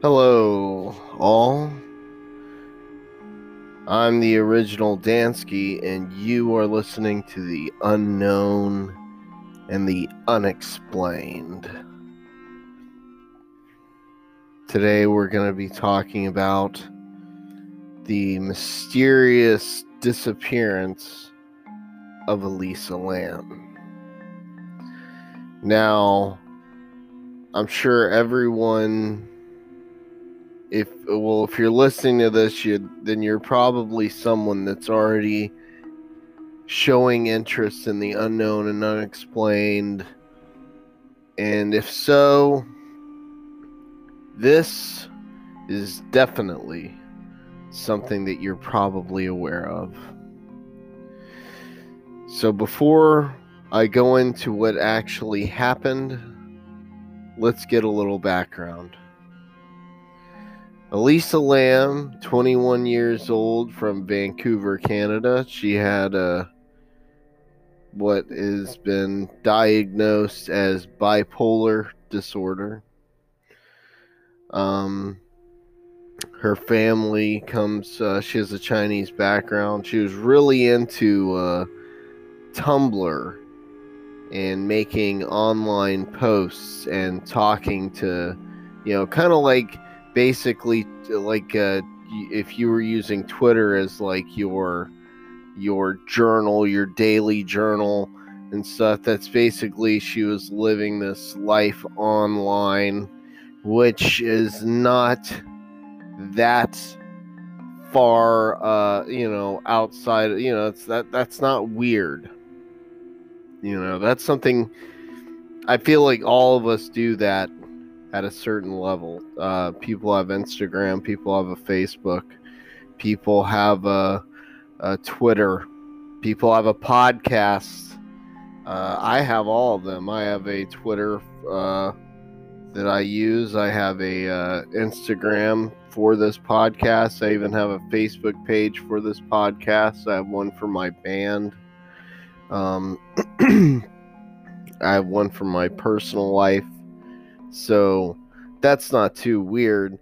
Hello, all. I'm the original Dansky, and you are listening to the unknown and the unexplained. Today, we're going to be talking about the mysterious disappearance of Elisa Lam. Now, I'm sure everyone, if you're listening to this, then you're probably someone that's already showing interest in the unknown and unexplained. And if so, this is definitely something that you're probably aware of. So before I go into what actually happened, let's get a little background. Elisa Lam, 21 years old, from Vancouver, Canada. She had what has been diagnosed as bipolar disorder. Her family comes, she has a Chinese background. She was really into Tumblr and making online posts and talking to, kind of like basically like if you were using Twitter as like your journal, your daily journal and stuff. That's basically, she was living this life online, which is not that far, outside, it's that's not weird. That's something I feel like all of us do that at a certain level. People have Instagram, people have a Facebook, people have a Twitter, people have a podcast. I have all of them. I have a Twitter that I use. I have a Instagram for this podcast. I even have a Facebook page for this podcast. I have one for my band. I have one for my personal life. So that's not too weird.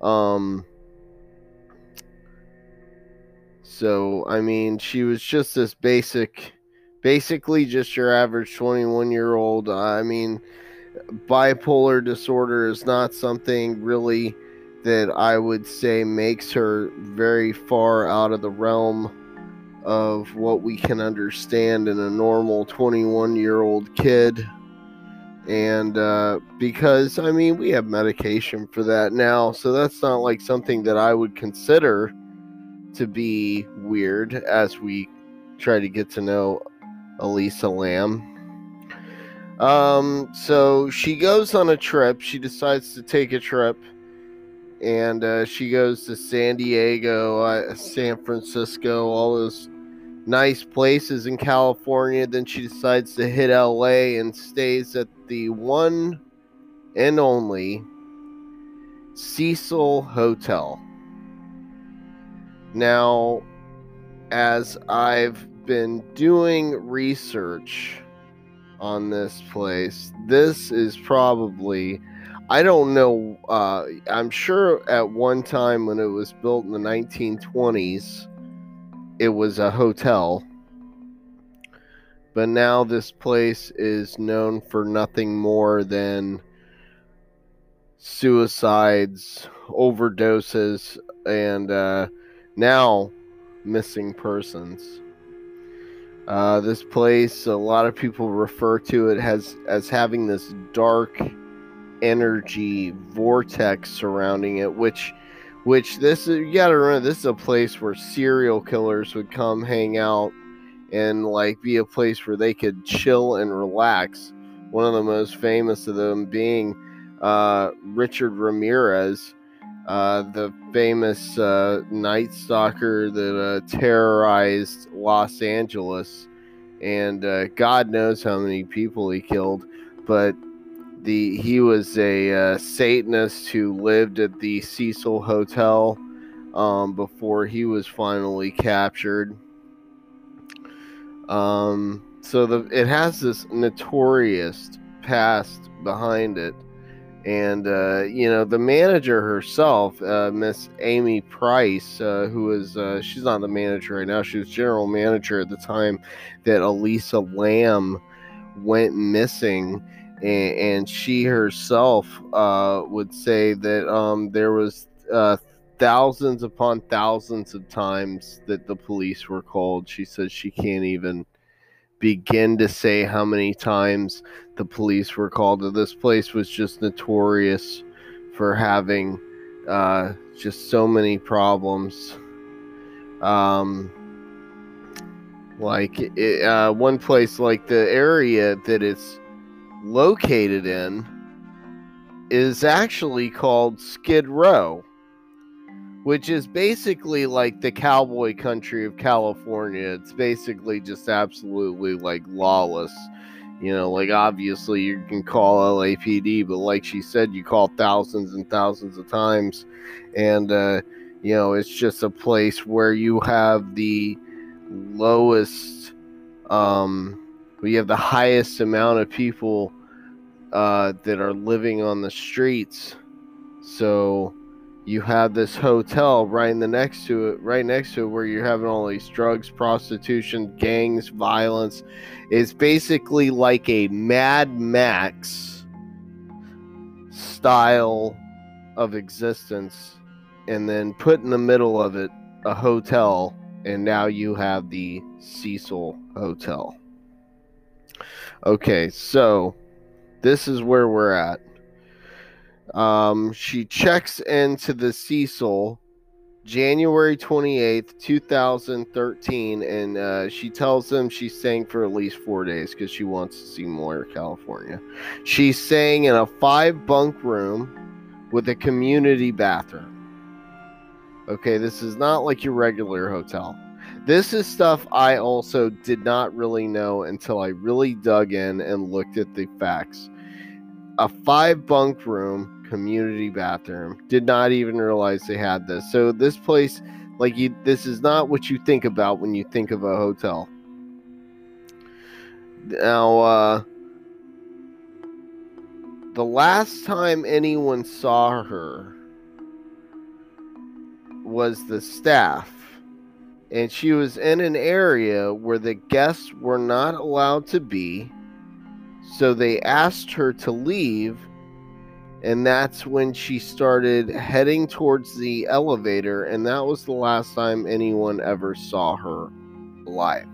So, I mean, she was just this basically just your average 21-year-old. I mean, bipolar disorder is not something really that I would say makes her very far out of the realm of what we can understand in a normal 21-year-old kid. And because, I mean, we have medication for that now, so that's not like something that I would consider to be weird as we try to get to know Elisa Lam. So she goes on a trip. She decides to take a trip, and she goes to San Diego, San Francisco, all those nice places in California. Then she decides to hit LA and stays at the one and only Cecil Hotel. Now, as I've been doing research on this place, this is probably, I don't know, I'm sure at one time when it was built in the 1920s, it was a hotel. But now this place is known for nothing more than suicides, overdoses, and now missing persons. This place, a lot of people refer to it as having this dark energy vortex surrounding it, which this, you gotta remember, this is a place where serial killers would come hang out and like be a place where they could chill and relax. One of the most famous of them being Richard Ramirez, the famous Night Stalker that terrorized Los Angeles, and God knows how many people he killed. But he was a Satanist who lived at the Cecil Hotel before he was finally captured. So it has this notorious past behind it. And, the manager herself, Miss Amy Price, who is, she's not the manager right now. She was general manager at the time that Elisa Lam went missing. And she herself would say that there was thousands upon thousands of times that the police were called. She says she can't even begin to say how many times the police were called. This place was just notorious for having just so many problems. One place, like the area that it's located in, is actually called Skid Row, which is basically like the cowboy country of California. It's basically just absolutely like lawless. Like obviously you can call LAPD, but like she said, you call thousands and thousands of times. And, it's just a place where you have the lowest, we have the highest amount of people that are living on the streets. So you have this hotel right next to it, where you're having all these drugs, prostitution, gangs, violence. It's basically like a Mad Max style of existence, and then put in the middle of it a hotel, and now you have the Cecil Hotel. Okay, so this is where we're at. She checks into the Cecil January 28th, 2013, and she tells them she's staying for at least 4 days because she wants to see more California. She's staying in a 5-bunk room with a community bathroom. Okay, this is not like your regular hotel. This is stuff I also did not really know until I really dug in and looked at the facts. A 5-bunk room, community bathroom. Did not even realize they had this. So this place, this is not what you think about when you think of a hotel. Now, the last time anyone saw her was the staff. And she was in an area where the guests were not allowed to be. So they asked her to leave, and that's when she started heading towards the elevator, and that was the last time anyone ever saw her alive.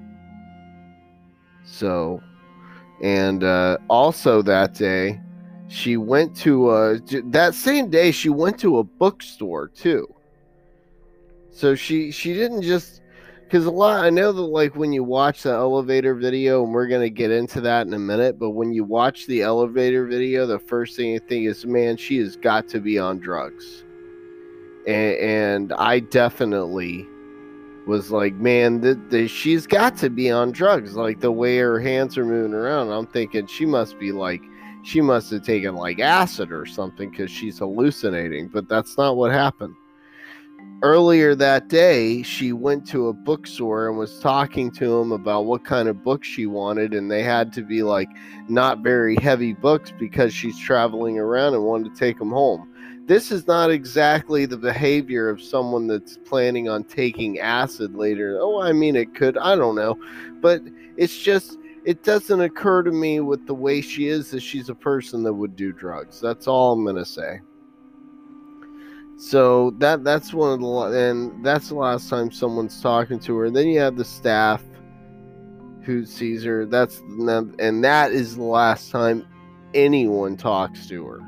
So, and also that day, she went to that same day she went to a bookstore too. So she didn't just, because I know that like when you watch the elevator video, and we're going to get into that in a minute, but when you watch the elevator video, the first thing you think is, man, she has got to be on drugs. And I definitely was like, man, she's got to be on drugs. Like the way her hands are moving around, I'm thinking she must have taken like acid or something because she's hallucinating, but that's not what happened. Earlier that day, she went to a bookstore and was talking to him about what kind of books she wanted, and they had to be like not very heavy books because she's traveling around and wanted to take them home. This is not exactly the behavior of someone that's planning on taking acid later. Oh, I mean, it could, I don't know, but it's just, it doesn't occur to me with the way she is that she's a person that would do drugs. That's all I'm gonna say. So that's one of the, and that's the last time someone's talking to her. Then you have the staff who sees her. And that is the last time anyone talks to her.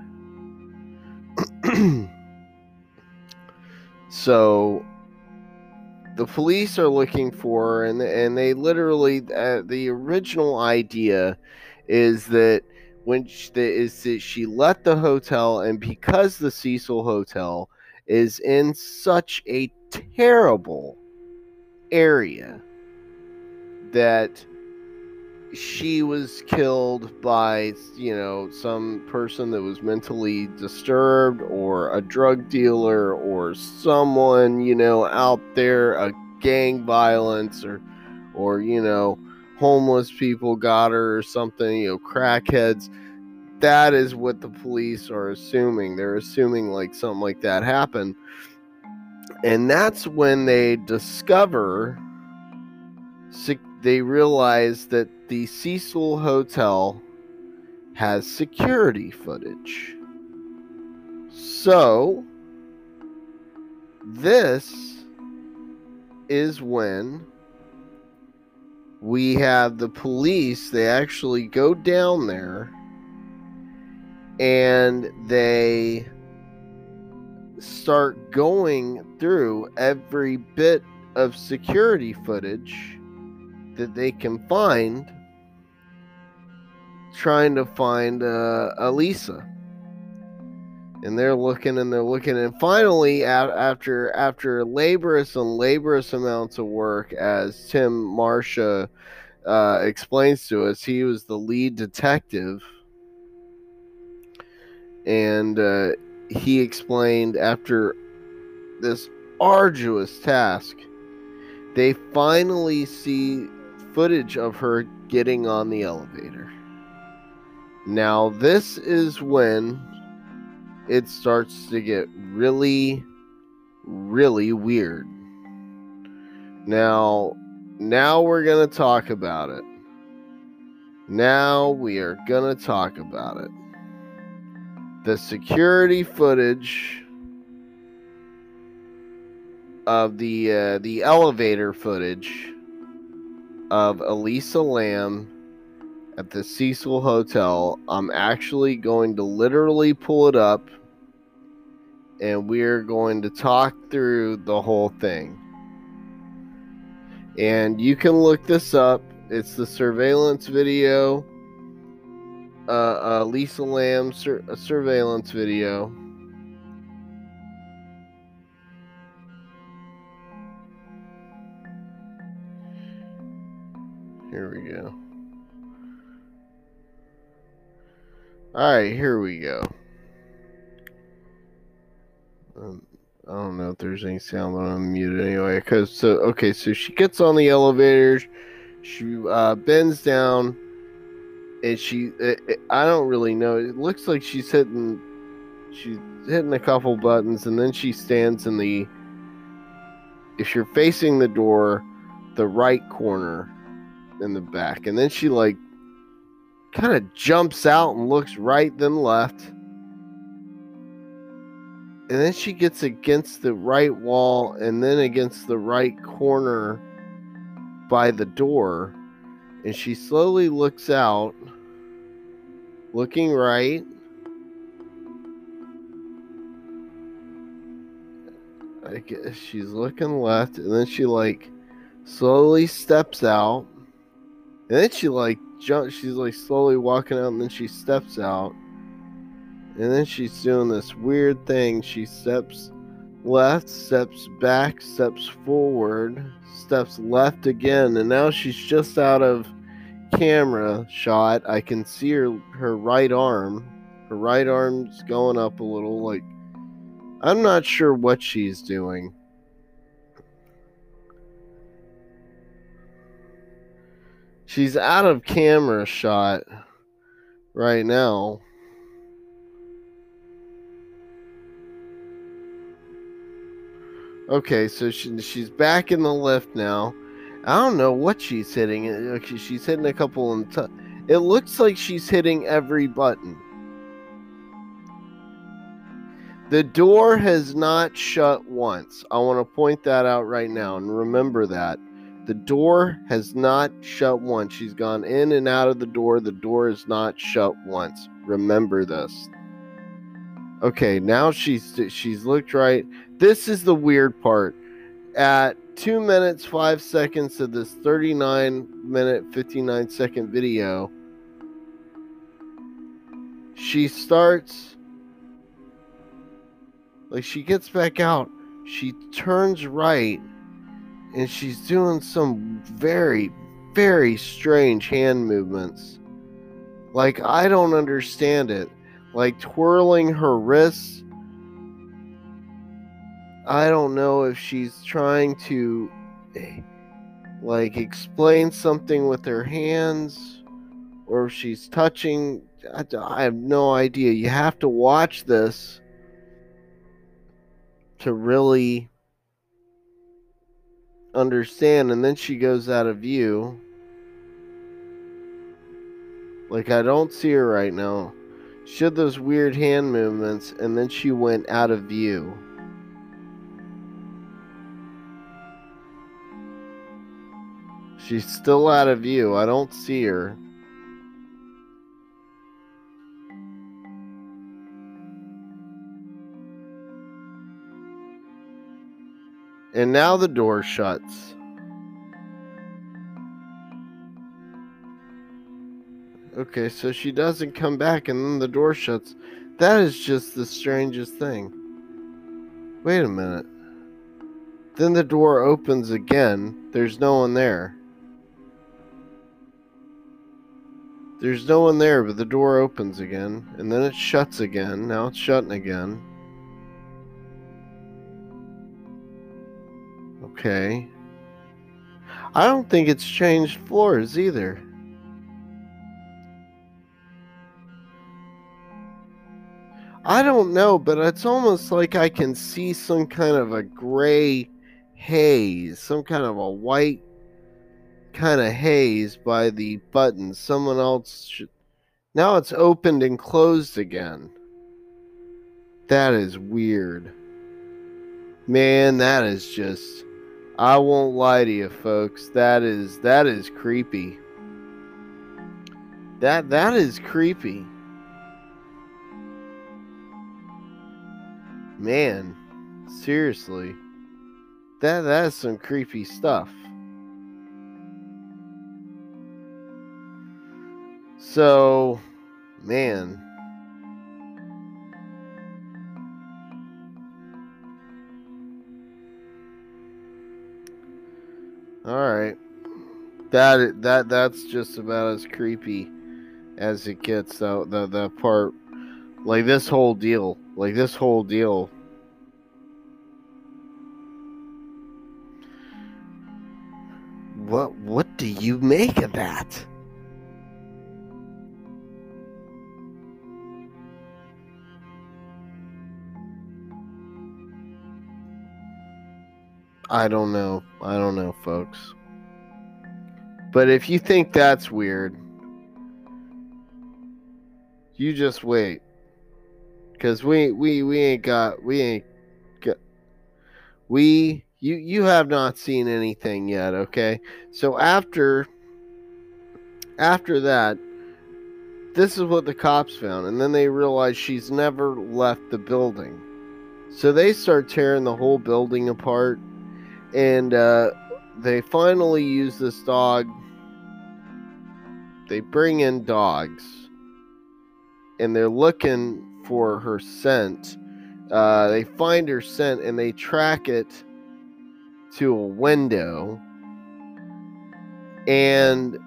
So the police are looking for her, and they literally, the original idea is that she left the hotel, and because the Cecil Hotel is in such a terrible area, that she was killed by, some person that was mentally disturbed, or a drug dealer, or someone, out there, a gang violence, or homeless people got her or something, crackheads. that is what the police are assuming. They're assuming like something like that happened. And that's when they realize that the Cecil Hotel has security footage. So, this is when we have the police. They actually go down there and they start going through every bit of security footage that they can find, trying to find Elisa. And they're looking, and finally, after laborious amounts of work, as Tim Marsha explains to us, he was the lead detective, and he explained, after this arduous task, they finally see footage of her getting on the elevator. Now, this is when it starts to get really, really weird. Now we're going to talk about it. Now we are going to talk about it. The security footage of the elevator footage of Elisa Lam at the Cecil Hotel. I'm actually going to literally pull it up, and we're going to talk through the whole thing. And you can look this up. It's the surveillance video, Elisa Lam surveillance video. Here we go. Alright, here we go. I don't know if there's any sound, but I'm muted anyway. So she gets on the elevator, she bends down, and I don't really know. It looks like she's hitting a couple buttons, and then she stands in the, if you're facing the door, the right corner in the back, and then she like kind of jumps out and looks right then left, and then she gets against the right wall and then against the right corner by the door, and she slowly looks out, looking right, I guess she's looking left, and then she like slowly steps out, and then she like jumps, she's like slowly walking out, and then she steps out, and then she's doing this weird thing. She steps left, steps back, steps forward, steps left again, and now she's just out of camera shot. I can see her right arm. Her right arm's going up a little, like, I'm not sure what she's doing. She's out of camera shot right now. Okay, so she's back in the lift now. I don't know what she's hitting. She's hitting a couple it looks like she's hitting every button. The door has not shut once. I want to point that out right now, and remember that. The door has not shut once. She's gone in and out of the door. The door is not shut once. Remember this. Okay, now she's looked right. This is the weird part. At 2 minutes 5 seconds of this 39-minute 59-second video, she starts, like, she gets back out, she turns right, and she's doing some very, very strange hand movements. Like, I don't understand it. Like, twirling her wrists. I don't know if she's trying to, like, explain something with her hands, or if she's touching. I have no idea. You have to watch this to really understand. And then she goes out of view. Like, I don't see her right now. She did those weird hand movements, and then she went out of view. She's still out of view. I don't see her. And now the door shuts. Okay, so she doesn't come back and then the door shuts. That is just the strangest thing. Wait a minute. Then the door opens again. There's no one there. There's no one there, but the door opens again. And then it shuts again. Now it's shutting again. Okay. I don't think it's changed floors either. I don't know, but it's almost like I can see some kind of a gray haze, some kind of a white kind of haze by the button. Someone else should... Now it's opened and closed again. That is weird. Man, that is just... I won't lie to you, folks. That is creepy. That is creepy. Man, seriously. That is some creepy stuff. So, man. All right. That's just about as creepy as it gets. The part, like this whole deal. What do you make of that? I don't know, folks. But if you think that's weird, you just wait. Cause you have not seen anything yet, okay? So after that, this is what the cops found, and then they realized she's never left the building. So they start tearing the whole building apart, and they finally use this dog. They bring in dogs, and they're looking for her scent. They find her scent, and they track it to a window. And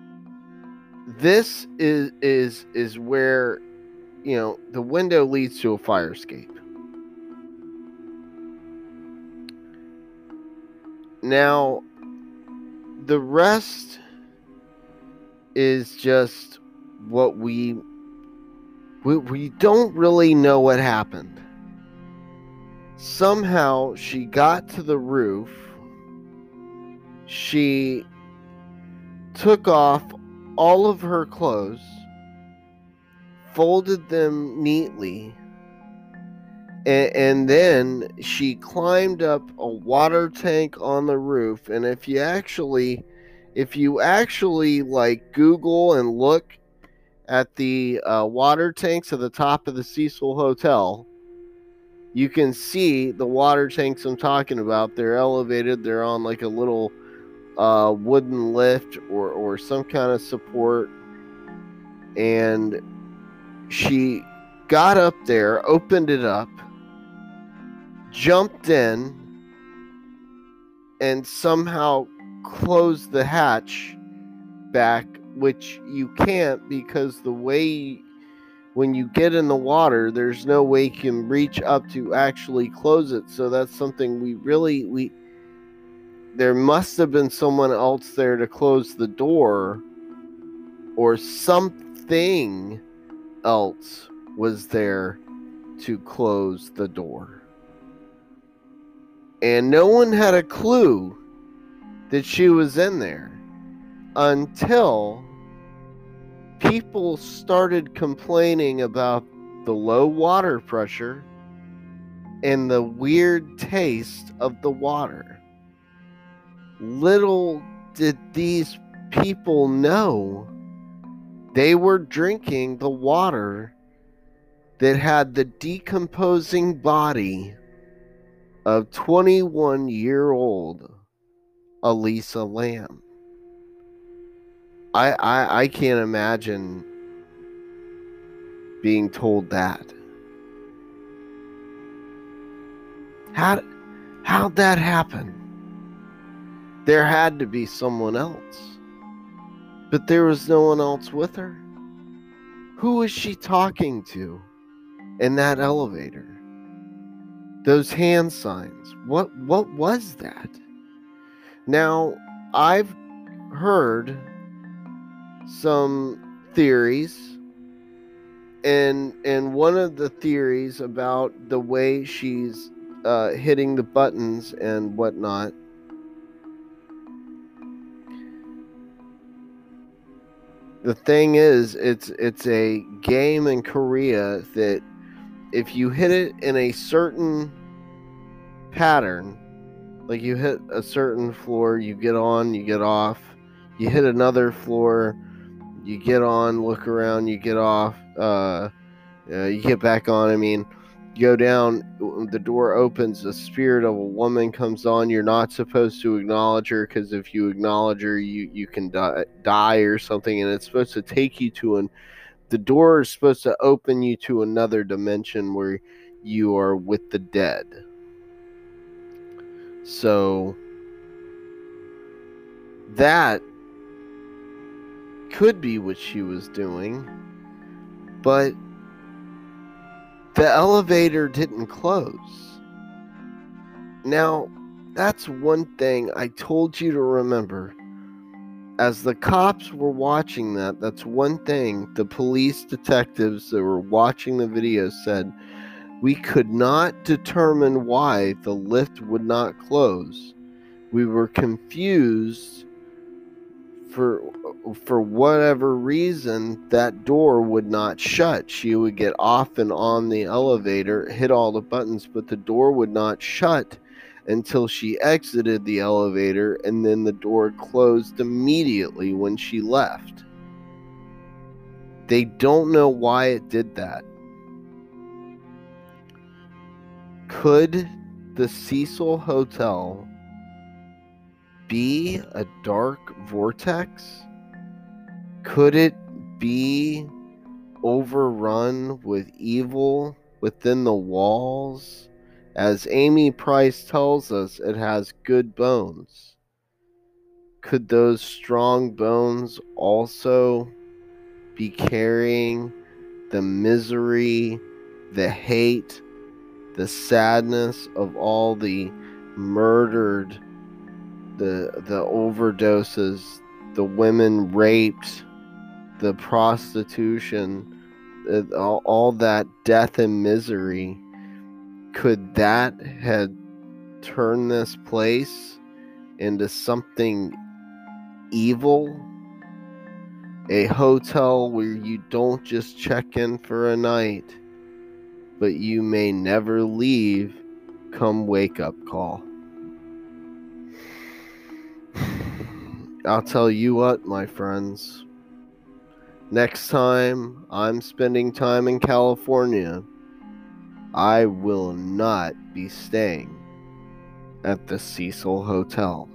this is where, the window leads to a fire escape. Now, the rest is just what we don't really know what happened. Somehow she got to the roof. She took off all of her clothes, folded them neatly, and then she climbed up a water tank on the roof. And if you actually like Google and look at the water tanks at the top of the Cecil Hotel, you can see the water tanks I'm talking about. They're elevated. They're on like a little wooden lift or some kind of support. And she got up there, opened it up, jumped in, and somehow closed the hatch back, which you can't, because the way when you get in the water, there's no way you can reach up to actually close it. So that's something there must have been someone else there to close the door or something else was there to close the door. And no one had a clue that she was in there until people started complaining about the low water pressure and the weird taste of the water. Little did these people know they were drinking the water that had the decomposing body of 21-year-old Elisa Lam. I can't imagine being told that. How'd that happen? There had to be someone else. But there was no one else with her. Who was she talking to in that elevator? Those hand signs. What was that? Now, I've heard some theories, and one of the theories about the way she's hitting the buttons and whatnot, the thing is, it's a game in Korea that if you hit it in a certain pattern, like you hit a certain floor, you get on, you get off, you hit another floor, you get on, look around, you get off, you get back on. I mean, you go down, the door opens, the spirit of a woman comes on. You're not supposed to acknowledge her, because if you acknowledge her, you can die or something, and it's supposed to take you to the door is supposed to open you to another dimension where you are with the dead. So that could be what she was doing, but the elevator didn't close. Now, that's one thing I told you to remember. As the cops were watching that's one thing the police detectives that were watching the video said. We could not determine why the lift would not close. We were confused for whatever reason that door would not shut. She would get off and on the elevator, hit all the buttons, but the door would not shut until she exited the elevator, and then the door closed immediately when she left. They don't know why it did that. Could the Cecil Hotel be a dark vortex? Could it be overrun with evil within the walls? As Amy Price tells us, it has good bones. Could those strong bones also be carrying the misery, the hate, the sadness of all the murdered, the overdoses, the women raped, the prostitution, all that death and misery? Could that have turned this place into something evil? A hotel where you don't just check in for a night, but you may never leave come wake up call. I'll tell you what, my friends. Next time I'm spending time in California, I will not be staying at the Cecil Hotel.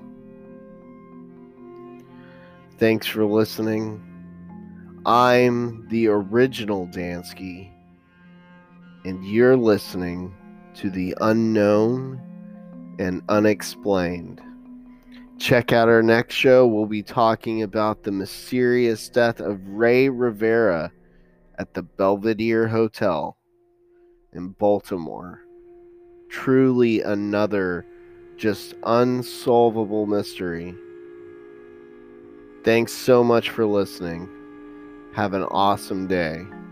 Thanks for listening. I'm the original Dansky, and you're listening to the unknown and unexplained. Check out our next show. We'll be talking about the mysterious death of Ray Rivera at the Belvedere Hotel in Baltimore. Truly another just unsolvable mystery. Thanks so much for listening. Have an awesome day.